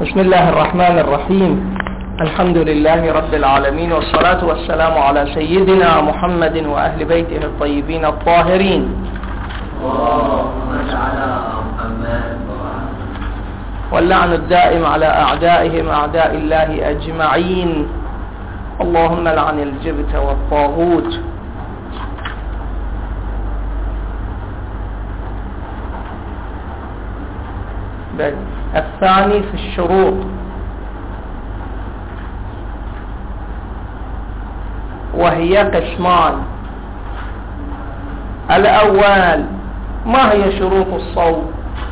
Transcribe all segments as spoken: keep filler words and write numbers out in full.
بسم الله الرحمن الرحيم. الحمد لله رب العالمين، والصلاة والسلام على سيدنا محمد وأهل بيته الطيبين الطاهرين. واللعن الدائم على أعدائهم أعداء الله أجمعين. اللهم لعن الجبت والطاغوت. الثاني في الشروط، وهي قسمان. الأول، ما هي شروط الصوم؟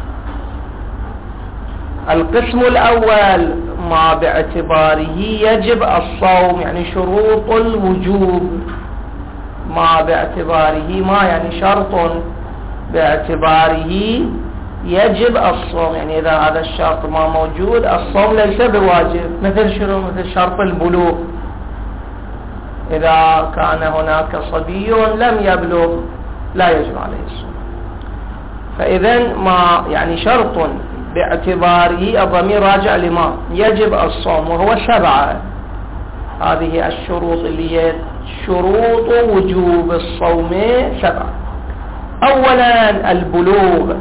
القسم الأول ما باعتباره يجب الصوم، يعني شروط الوجوب. ما باعتباره، ما يعني شرط باعتباره يجب الصوم، يعني إذا هذا الشرط ما موجود الصوم ليس بواجب. مثل شنو؟ مثل شرط البلوغ. إذا كان هناك صبي لم يبلغ لا يجب عليه الصوم. فإذا ما يعني شرط باعتباره، الضمير راجع لما يجب الصوم، وهو سبعة. هذه الشروط اللي هي شروط وجوب الصوم سبعة. أولا البلوغ،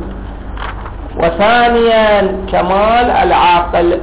وثانيا كمال العقل.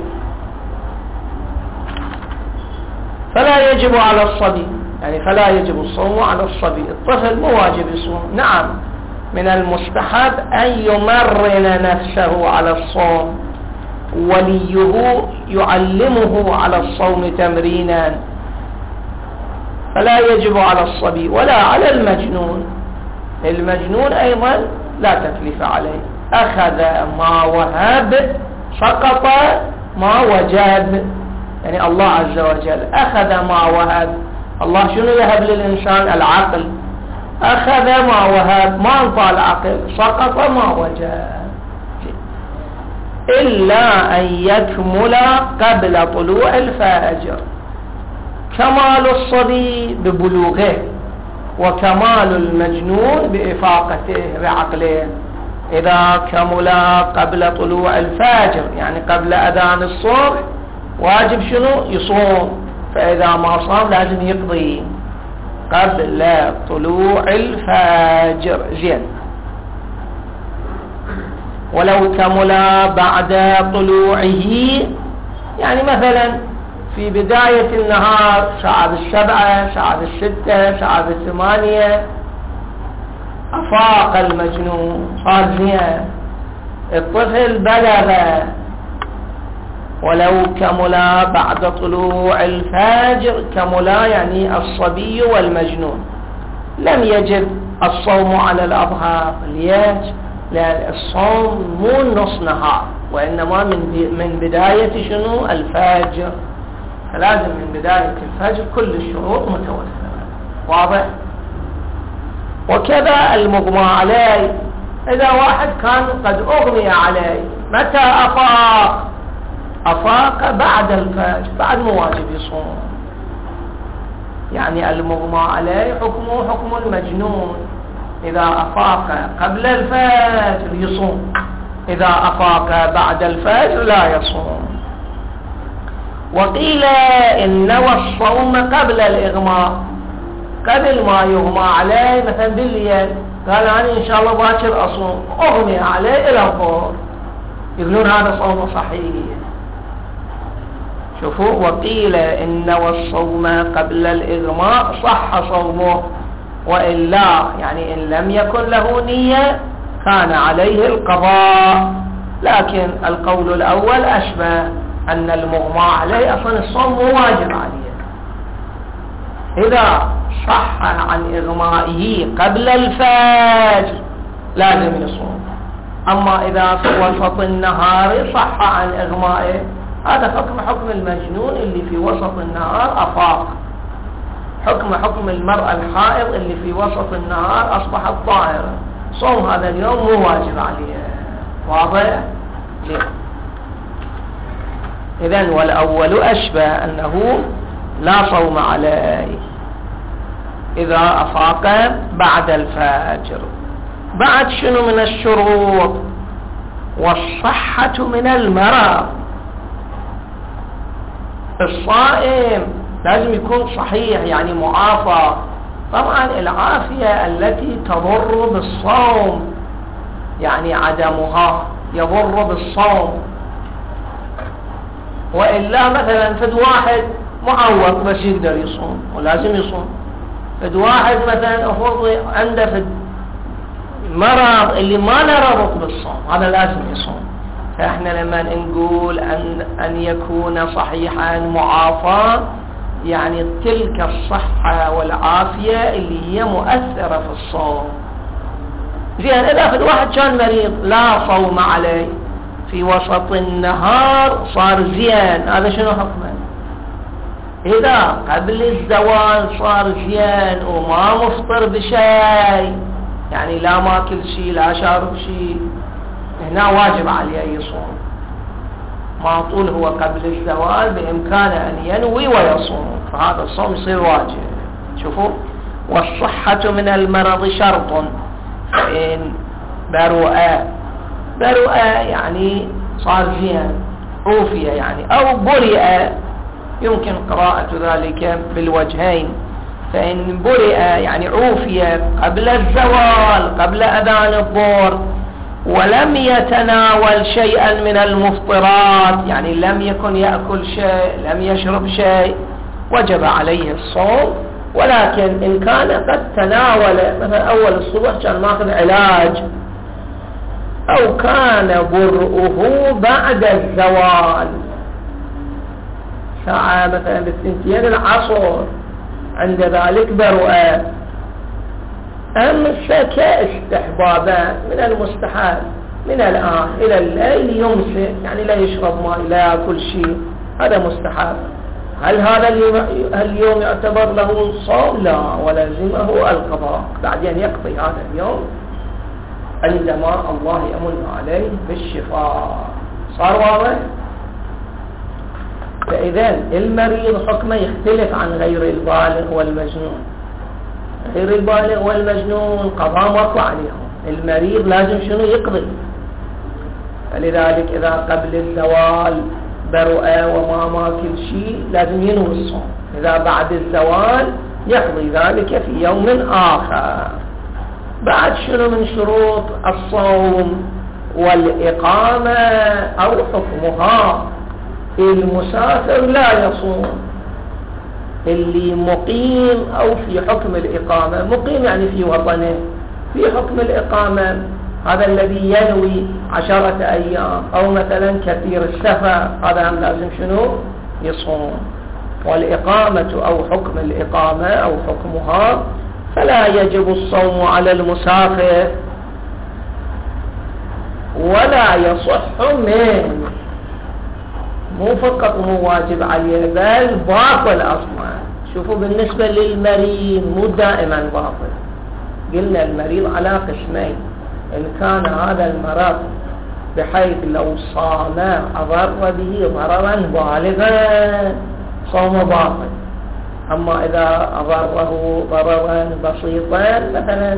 فلا يجب على الصبي، يعني فلا يجب الصوم على الصبي. الطفل مو واجب يصوم، نعم من المستحب أن يمرن نفسه على الصوم، وليه يعلمه على الصوم تمرينا. فلا يجب على الصبي ولا على المجنون. المجنون أيضا لا تكليف عليه، أخذ ما وهب سقط ما وجب. يعني الله عز وجل أخذ ما وهب. الله شنو يهب للإنسان؟ العقل. أخذ ما وهب، ما انطى العقل، سقط ما وجب. إلا أن يكمل قبل طلوع الفجر. كمال الصبي ببلوغه، وكمال المجنون بإفاقته بعقله. إذا كمل قبل طلوع الفجر، يعني قبل أذان الصبح، واجب شنو؟ يصوم. فإذا ما صام لازم يقضي قبل طلوع الفجر. زين. ولو كمل بعد طلوعه، يعني مثلا في بداية النهار ساعة بالسبعة، ساعة بالستة، ساعة بالثمانية، أفاق المجنون، صار زين، الطفل بلغ. ولو كمل بعد طلوع الفجر، كملا يعني الصبي والمجنون. لم يجب الصوم على الأظهر. ليش؟ لأن الصوم مو نص نهار، وإنما من من بداية شنو؟ الفجر. فلازم من بداية الفجر كل الشروط متوفرة. واضح؟ وكذا المغمى عليه. إذا واحد كان قد أغمي عليه، متى أفاق؟ أفاق بعد الفجر، بعد مو واجب يصوم. يعني المغمى عليه حكمه حكم المجنون. إذا أفاق قبل الفجر يصوم، إذا أفاق بعد الفجر لا يصوم. وقيل إن نوى الصوم قبل الإغماء، قبل ما يغمى عليه، مثلا بالليل قال أنا إن شاء الله باكر أصوم، أغمي عليه إلى الظهر، يقولون هذا صوم صحيح. شوفوا، وقيل إن والصوم قبل الإغماء صح صومه، وإلا يعني إن لم يكن له نية كان عليه القضاء. لكن القول الأول أشبه، أن المغمى عليه أصلا الصوم مو واجب عليه. إذا صح عن إغمائه قبل الفجر لازم يصوم. أما إذا في وسط النهار صح عن إغمائه، هذا حكم حكم المجنون اللي في وسط النهار أفاق. حكم حكم المرأة الحائض اللي في وسط النهار أصبحت طاهرة. صوم هذا اليوم مو واجب عليه. واضح؟ ليه؟ إذن والأول أشبه، أنه لا صوم عليه إذا أفاق بعد الفجر. بعد شنو من الشروط؟ والصحة من المرض. الصائم لازم يكون صحيح يعني معافى. طبعا العافية التي تضر بالصوم يعني عدمها يضر بالصوم، وإلا مثلا فد واحد معوق بس يقدر يصوم ولازم يصوم، فد واحد مثلا أفرض عنده فد مرض اللي ما له ربط بالصوم هذا لازم يصوم. فإحنا لما نقول أن, أن يكون صحيحا معافى يعني تلك الصحة والعافية اللي هي مؤثرة في الصوم. زين إذا فد واحد كان مريض لا صوم عليه في وسط النهار صار زين، هذا شنو حكمه؟ إذا قبل الزوال صار زين وما مفطر بشيء يعني لا ماكل شيء لا شارب شيء، هنا واجب عليه يصوم. ما طول هو قبل الزوال بإمكانه أن ينوي ويصوم، فهذا الصوم يصير واجب. شوفوا، والصحة من المرض شرط، فإن برؤى برؤى يعني صار زين عوفية يعني، أو برئ يمكن قراءة ذلك بالوجهين. فإن برئ يعني عوفية قبل الزوال قبل أذان الظهر ولم يتناول شيئا من المفطرات يعني لم يكن يأكل شيء لم يشرب شيء وجب عليه الصوم. ولكن إن كان قد تناول مثلا أول الصبح كان ماخذ علاج، أو كان برؤه بعد الزوال ساعة مثلا بالثنتين العصر عند ذلك برؤه، أمس كاستحبابات من المستحب من الآن إلى الليل يمسك يعني لا يشرب ماء لا يأكل شيء، هذا مستحب. هل هذا اليوم يعتبر له صوم؟ لا، ولازمه القضاء، بعدين يقضي هذا اليوم عندما الله يمن عليه بالشفاء. صار واضح؟ فإذا المريض حكمه يختلف عن غير البالغ والمجنون. غير البالغ والمجنون قضاء ماكو عليهم، المريض لازم شنو يقضي. فلذلك إذا قبل الزوال برؤى وما ماكل شيء لازم ينوي الصوم، إذا بعد الزوال يقضي ذلك في يوم آخر. بعد شنو من شروط الصوم والإقامة أو حكمها؟ المسافر لا يصوم، اللي مقيم أو في حكم الإقامة. مقيم يعني في وطنه، في حكم الإقامة هذا الذي ينوي عشرة أيام، أو مثلا كثير السفر هذا هم لازم شنو يصوم. والإقامة أو حكم الإقامة أو حكمها فلا يجب الصوم على المسافر ولا يصح منه، مو فقط مو واجب عليه بل باطل أصلا. شوفوا بالنسبة للمريض مو دائما باطل، قلنا المريض على قسمين، إن كان هذا المرض بحيث لو صام أضر به ضررا بالغا صوم باطل، أما إذا أضره ضررا بسيطا مثلا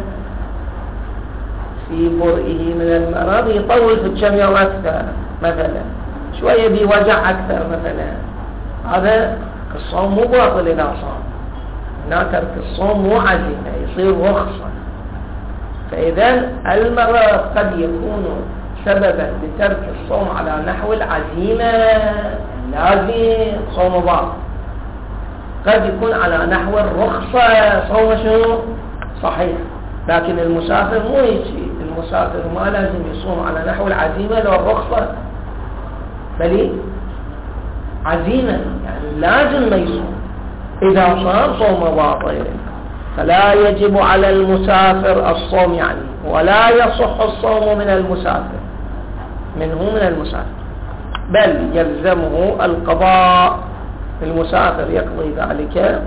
في برئه من المرض يطول في الجميع أكثر، مثلا شوية بوجع أكثر مثلا، هذا الصوم مو باطل إذا صام، هنا ترك الصوم مو عزيمة يصير رخصة. فإذا المرض قد يكون سببا لترك الصوم على نحو العزيمة لازم صوم باطل، قد يكون على نحو الرخصة صوم شنو صحيح. لكن المسافر مو يجي، المسافر ما لازم يصوم على نحو العزيمة لو الرخصة، بل عزيمة يعني لازم ما يصوم، إذا صام صوم باطل. فلا يجب على المسافر الصوم يعني، ولا يصح الصوم من المسافر منه من المسافر، بل يلزمه القضاء. المسافر يقضي ذلك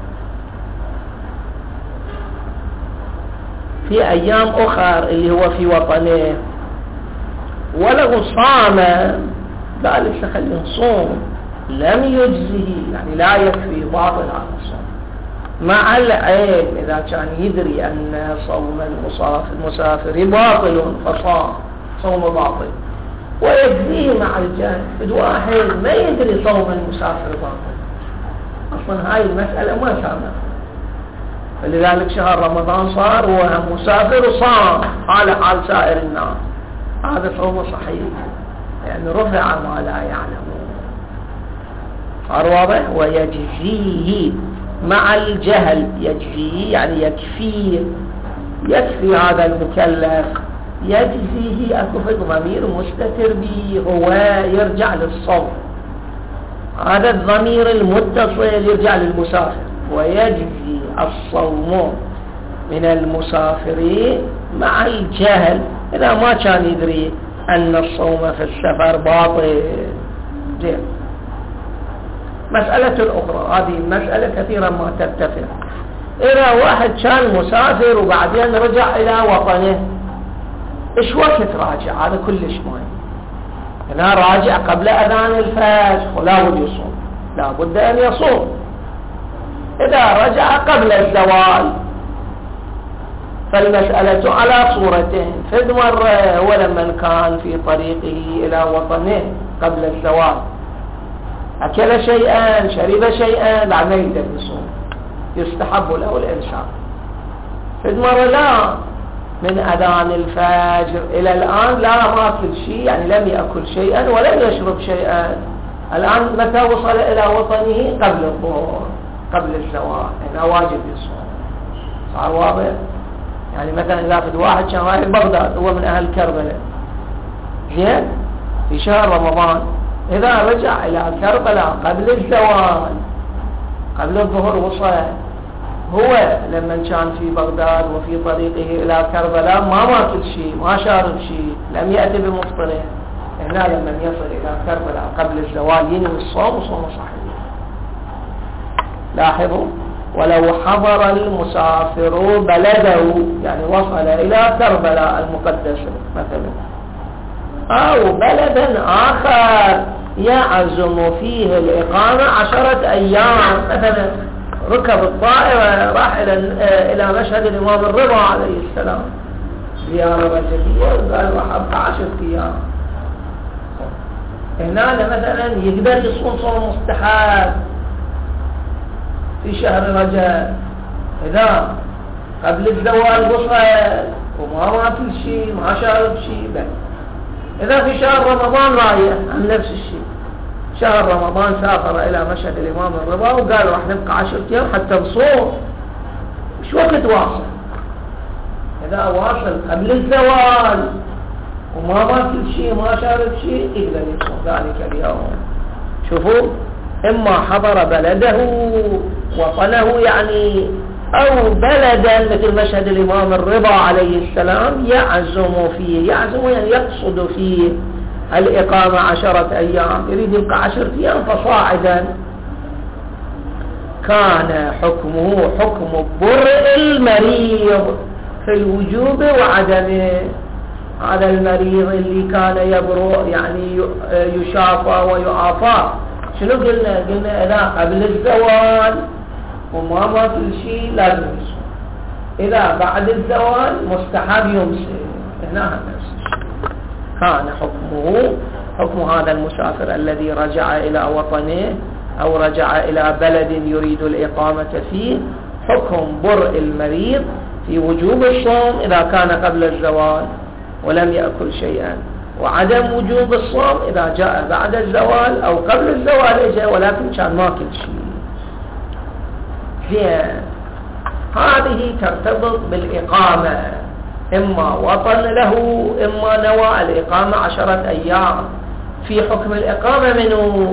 في أيام أخر اللي هو في وطنه. ولو صام ذلك خليه صوم لم يجزه يعني لا يكفي باطل على الصوم، مع العلم إذا كان يدري أن صوم المسافر المسافر باطل فصام صوم باطل ويجزيه مع الجهل، بد واحد ما يدري صوم المسافر باطل، أصلا هاي المسألة ما سامع، فلذلك شهر رمضان صار وهو مسافر وصام على حال سائر الناس، هذا صوم صحيح يعني رفع ما لا يعلمون. صار واضح. ويجزيه مع الجهل، يجزيه يعني يكفيه، يكفي هذا المكلف، يجزيه أكو في ضمير مستتر به هو يرجع للصوم، هذا الضمير المتصل يرجع للمسافر، ويجزي الصوم من المسافرين مع الجهل إذا ما كان يدري أن الصوم في السفر باطل. زين. مسألة أخرى، هذه مسألة كثيرا ما تتفق، إذا واحد كان مسافر وبعدين رجع إلى وطنه، إيش وقت راجع؟ هذا كلش مهم. هنا راجع قبل أذان الفجر ولا بد يصوم، لا بد أن يصوم. إذا رجع قبل الزوال فالمسألة على صورتين، فد مرة هو لمن كان في طريقه إلى وطنه قبل الزوال أكل شيئا شرب شيئا بعد ما يقدر يصوم، يستحب له الإنسان. فد مرة لا، من أذان الفجر إلى الآن لا ما أكل شيء، يعني لم يأكل شيئا ولم يشرب شيئا، الآن متى وصل إلى وطنه؟ قبل الظهر قبل الزوال، هنا واجب يصوم. صار واضح؟ يعني مثلا إذا في واحد كان رايح بغداد، هو من أهل كربلاء، زين، في شهر رمضان، إذا رجع إلى كربلاء قبل الزوال قبل الظهر وصل، هو لما كان في بغداد وفي طريقه إلى كربلاء ما ماكل شيء ما شارب شيء لم يأتي بمفطره، هنا لما يصل إلى كربلاء قبل الزوال ينوي الصوم وصوم صحيح. لاحظوا، ولو حضر المسافر بلده، يعني وصل إلى كربلاء المقدسة مثلا، أو بلدا آخر يعزم فيه الإقامة عشرة أيام، مثلا ركب الطائرة راح إلى إلى مشهد الإمام الرضا عليه السلام زيارة رجلية وقال راح أبقى عشرة أيام، هنا مثلا يقدر يصوم صوم مستحب في شهر رجب إذا قبل الزوال وصل وما ماكل شيء ما شارب شيء. بل إذا في شهر رمضان رايح عن نفس الشيء، شهر رمضان سافر إلى مشهد الإمام الرضا وقال راح نبقى عشرة أيام حتى نصوم، مش وقت واصل، إذا واصل قبل الزوال وما ماكل شيء ما شارب شيء يقدر يصوم ذلك اليوم. شوفوا، إما حضر بلده وطنه يعني، أو بلدا مثل مشهد الإمام الرضا عليه السلام يعزم فيه، يعزم يعني يقصد فيه الإقامة عشرة أيام، يريد يبقى عشرة أيام فصاعدا، كان حكمه حكم برء المريض في الوجوب وعدمه. هذا المريض اللي كان يبرؤ يعني يشافى ويعافى، شنو قلنا؟ قلنا إذا قبل الزوال وما ماكل شيء لازم يصوم، إذا بعد الزوال مستحب يمسك. هنا كان حكمه حكم هذا المسافر الذي رجع إلى وطنه أو رجع إلى بلد يريد الإقامة فيه، حكم برء المريض في وجوب الصوم إذا كان قبل الزوال ولم يأكل شيئا، وعدم وجوب الصوم إذا جاء بعد الزوال أو قبل الزوال إجا ولكن كان ماكل شيء. زين، هذه ترتبط بالإقامة، إما وطن له إما نوى الإقامة عشرة أيام. في حكم الإقامة منه،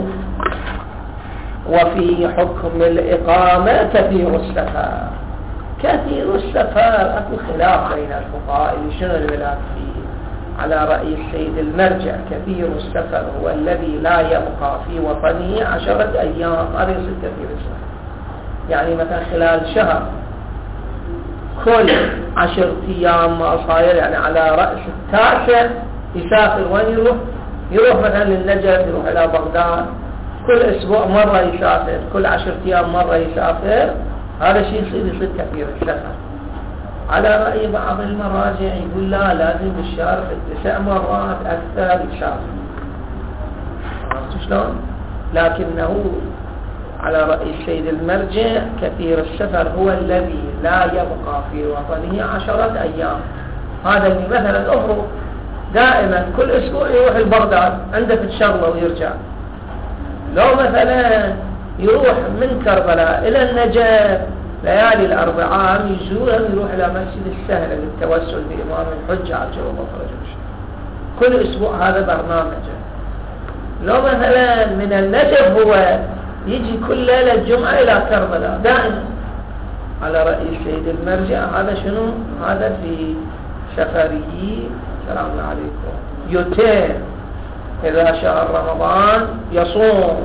وفي حكم الإقامة كثير السفر. كثير السفر أكو خلاف بين الفقهاء شنو البلاد فيه. على رأي السيد المرجع كثير السفر هو الذي لا يبقى في وطنه عشرة أيام، هذا يصير كثير السفر. يعني مثلا خلال شهر كل عشر أيام ما صاير، يعني على رأس التاسع يسافر. وين يروح؟ يروح مثلا للنجف، يروح إلى بغداد، كل أسبوع مرة يسافر، كل عشر أيام مرة يسافر. هذا شيء يصير يصير كثير السفر. على رأي بعض المراجع يقول لا، لازم الشهر في تسع مرات أكثر يسافر. عرفت شلون؟ لكنه على رأي السيد المرجع كثير السفر هو الذي لا يبقى في وطنه عشرة أيام. هذا اللي مثلا أفرض دائما كل أسبوع يروح البغداد عنده في الشغلة ويرجع، لو مثلا يروح من كربلاء إلى النجف ليالي الأربعاء يزورهم، يروح إلى مسجد السهل للتوسل بإمام الحجة عجل الله فرجه كل أسبوع، هذا برنامجه. لو مثلا من النجف هو يجي كل ليلة الجمعة إلى كربلاء دائما، على رأي السيد المرجع هذا شنو؟ هذا في سفري. السلام عليكم. يتم إذا شهر رمضان يصوم.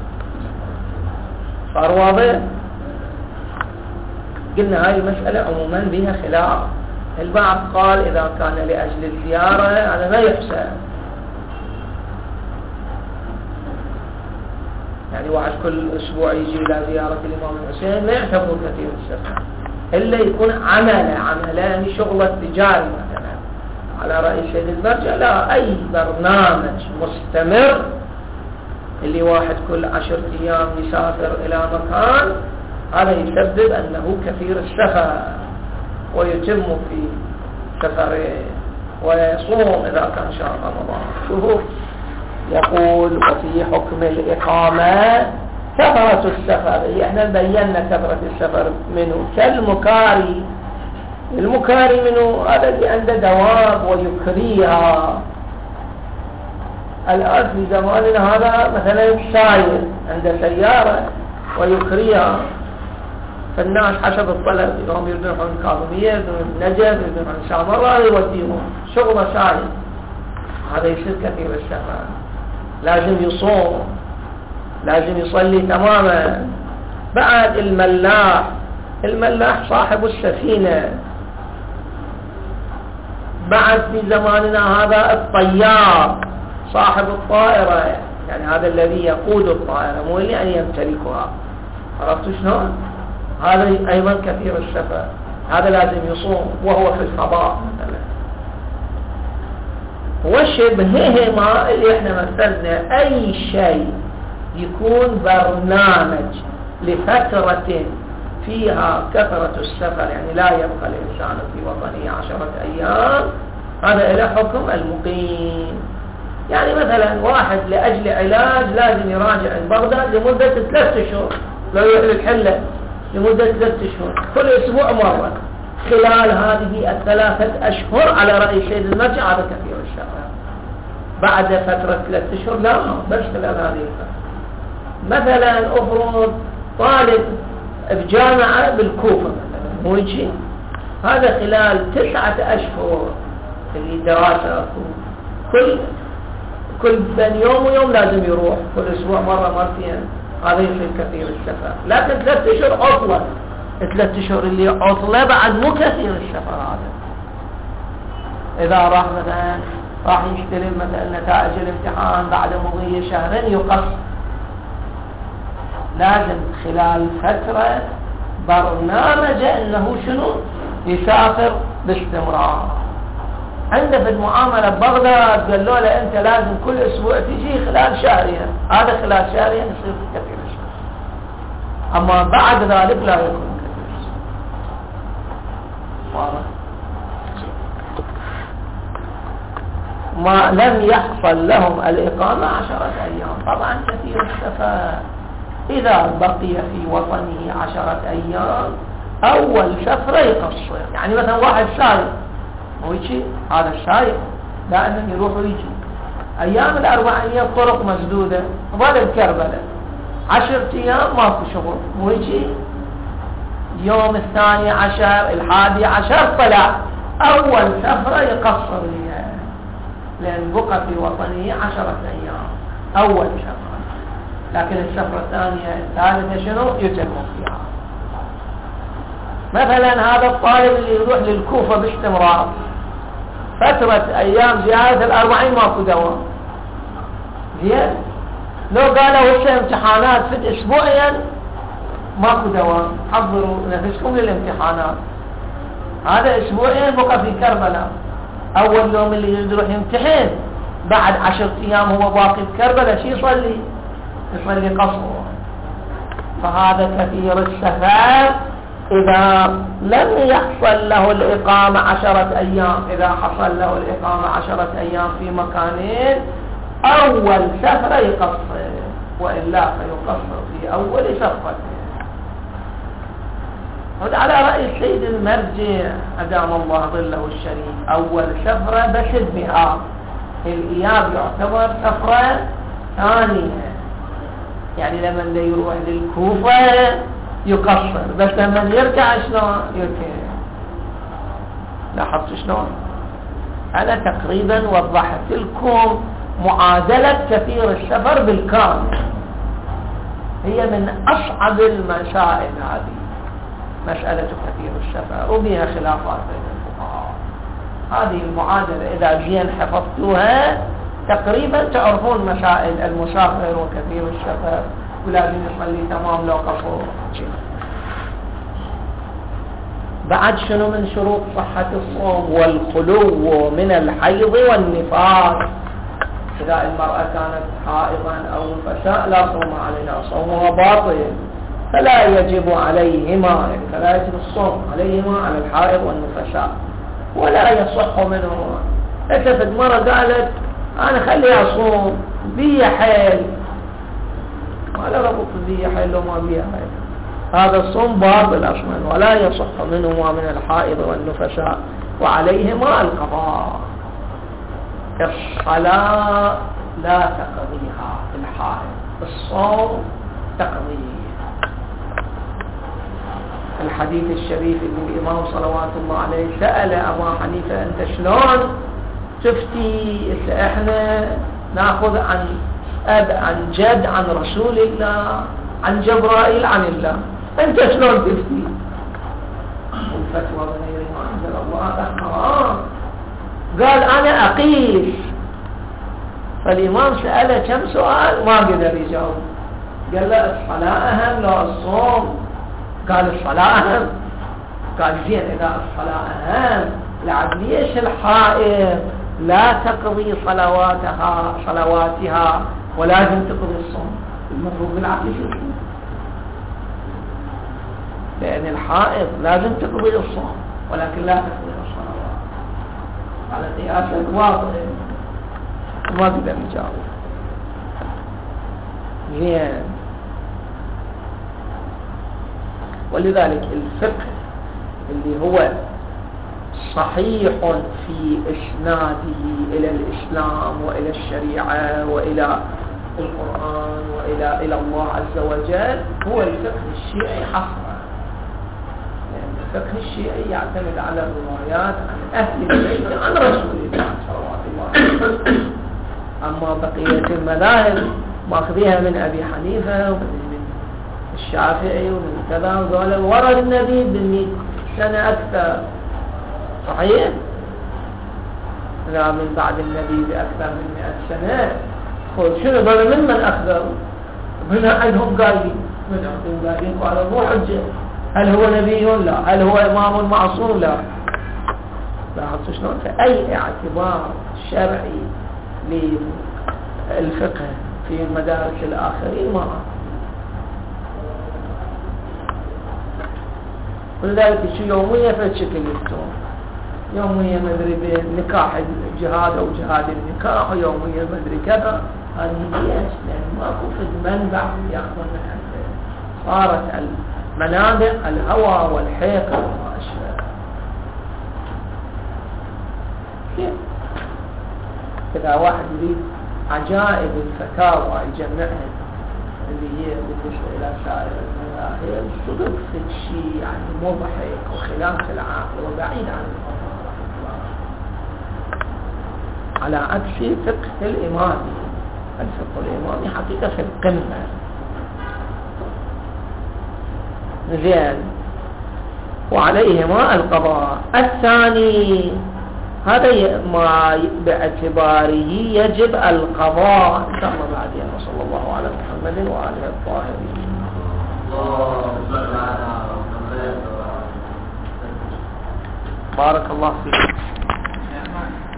صار واضح؟ قلنا هاي المسألة عموما بها خلاف. البعض قال إذا كان لأجل الزيارة هذا ما يحسن، يعني واحد كل أسبوع يجي إلى زيارة الإمام الحسين ما يعتبر كثير السفر، إلا يكون عمله عملان شغلة تجاري مثلا. على رأي السيد المرجع لا، أي برنامج مستمر اللي واحد كل عشر أيام يسافر إلى مكان هذا يسبب أنه كثير السفر ويتم في سفره ويصوم إذا كان شهر رمضان. شوفوا يقول وفي حكم الإقامة كثرة السفر، احنا بينا كثرة السفر منه كالمكاري. المكاري منه هذا اللي عنده دواب ويكريها. الآن في زماننا هذا مثلا ساير عنده سيارة ويكريها، فالناس حسب الطلب يوم يردون عن كاظمية، يردون النجف، يردون عن سامراء يوديهم شغله ساير. هذا يصير كثير السفر، لازم يصوم، لازم يصلي تماما. بعد الملاح، الملاح صاحب السفينة. بعد في زماننا هذا الطيار صاحب الطائرة، يعني هذا الذي يقود الطائرة مو اللي أن يمتلكها. عرفتوا شلون؟ هذا أيضا كثير السفر، هذا لازم يصوم وهو في الفضاء مثلا. وشبههما اللي احنا مثلنا أي شيء يكون برنامج لفترة فيها كثرة السفر، يعني لا يبقى الإنسان في وطنه عشرة أيام، هذا إلى حكم المقيم. يعني مثلا واحد لأجل علاج لازم يراجع البغداد لمدة ثلاثة أشهر، لو يروح للحلة لمدة ثلاثة أشهر كل أسبوع مرة، خلال هذه الثلاثة أشهر على رأي سيد المرجع هذا كثير السفر. بعد فترة ثلاثة أشهر لا، بس خلال هذه الفترة. مثلا أفرض طالب بجامعة بالكوفة مثلا مو يجي، هذا خلال تسعة أشهر اللي دراسة كل كل بين يوم ويوم لازم يروح، كل أسبوع مرة مرتين، هذا يصير كثير السفر. لكن ثلاثة أشهر عطلة، ثلاثة أشهر اللي عطلة بعد مو كثير السفر. هذا إذا راح مثلا راح يشتري مثلا نتائج الامتحان بعد مضي شهرين يقص، لازم خلال فترة برنامج انه شنو يسافر باستمرار. عنده في المعاملة ببغداد قال له انت لازم كل اسبوع تجي خلال شهرين، هذا خلال شهرين يصير كثير الشهر، اما بعد ذلك لا يكون كثير. واضح؟ ما لم يحصل لهم الإقامة عشرة أيام. طبعا كثير السفر إذا بقي في وطنه عشرة أيام أول سفرة يقصر. يعني مثلا واحد سايق هو يجي، هذا السايق دائما يروح ويجي، أيام الأربعينية الطرق مسدودة، ظل الكربلة عشر أيام ماكو شغل، هو يجي يوم الثاني عشر الحادي عشر طلع أول سفرة يقصر لها، لأن بقى في وطنه عشرة أيام أول سفرة. لكن السفرة الثانية الثالثة شنو يتم فيها. مثلا هذا الطالب اللي يروح للكوفة باستمرار فترة أيام زيادة الأربعين ماكو دوام، زين لو قالوا هسه امتحانات في أسبوعين ماكو دوام، حضروا نفسكم للامتحانات، هذا أسبوعين بقى في كربلاء، أول يوم اللي يروح يمتحن بعد عشرة أيام هو باقي بكربلاء شو يصلي؟ يصلي قصر. فهذا كثير السفر إذا لم يحصل له الإقامة عشرة أيام، إذا حصل له الإقامة عشرة أيام في مكانين، أول سفرة يقصر، وإلا فيقصر في أول سفرة. هذا على رأي السيد المرجع أدام الله ظله الشريف، أول سفرة بس بها الإياب يعتبر سفرة ثانية، يعني لما يروح للكوفة يقصر، بس لما يرجع شلون يركع. لاحظت شلون؟ أنا تقريبا وضحت لكم معادلة كثير السفر بالكامل، هي من أصعب المسائل هذه، مسألة كثير السفر وبها خلافات بين الفقهاء. هذه المعادلة إذا زين حفظتوها تقريبا تعرفون مسائل المسافر وكثير السفر ولازم يصلي تمام لو قصر. بعد شنو من شروط صحة الصوم؟ والخلو من الحيض والنفاس. إذا المرأة كانت حائضا أو نفساء لا صوم عليها، صومها باطل، فلا يجب عليهما، فلا يجب الصوم عليهما على الحائض والنفساء، ولا يصح منهما. اتفت مرة قالت أنا خليها صوم بي حيل، ولا ربط بي حيل وما بي حيل، هذا الصوم باطل أصلا، ولا يصح منهما من الحائض والنفساء، وعليهما القضاء. الصلاة لا تقضيها الحائض، الصوم تقضيه. الحديث الشريف اللي الإمام صلوات الله عليه سأل أبا حنيفة أنت شلون تفتي؟ احنا ناخذ عن أب عن جد عن رسول الله عن جبرائيل عن الله، أنت شلون تفتي؟ الفتوى بغير ما أنزل الله حرام. قال أنا أقيس. فالإمام سأله كم سؤال ما قدر يجاوب، قال له الصلاة أهم لا الصوم؟ قال الصلاة أهم. قال زين إذا الصلاة أهم لعب ليش الحائض لا تقضي صلواتها صلواتها ولازم تقضي الصوم؟ المفروض بالعكس، لأن الحائض لازم تقضي الصوم ولكن لا تقضي الصلوات، على قياس واضح ما قدر يجاوب. زين. ولذلك الفقه اللي هو صحيح في إسناده إلى الإسلام وإلى الشريعة وإلى القرآن وإلى إلى الله عز وجل هو الفقه الشيعي حصرا، لأن الفقه الشيعي يعتمد على الروايات عن أهل البيت عن رسول الله صلوات الله عليه وسلم. أما بقية المذاهب ماخذيها من أبي حنيفة ومن الشافعي ومن كذا، وقال ورد النبي بمئة سنة أكثر، صحيح؟ لا من بعد النبي بأكثر من مئة سنة. شنو قالوا من من أخذوا؟ من عندهم قايلين، من عندهم قايلين قالوا مو حجة، هل هو نبي؟ لا. هل هو إمام معصوم؟ لا. لاحظتوا شلون؟ فأي اعتبار شرعي للفقه في مدارس الآخرين ما. ولذلك شو يومية فشكل يكتون، يومية مدري بنكاح الجهاد أو جهاد النكاح، ويومية مدري كذا. هذه ليش؟ لأن ماكو في منبع يأخذون من عنده، صارت المنابع الهوى والحيقة وما أشبه. كيف؟ إذا واحد يريد عجائب الفتاوى يجمعها اللي هي بالنسبة إلى سائر المذاهب صدق في الشيء يعني مضحك وخلاف العقل وبعيد عن الأمر، على عكس فقه الإمامي. الفقه الإمامي حقيقة في القمة. زين. وعليهما القضاء. الثاني هذا ما باعتباره يجب القضاء إن شاء الله بعدين. وصلى الله على محمد وآله الطاهرين. بارك الله فيك.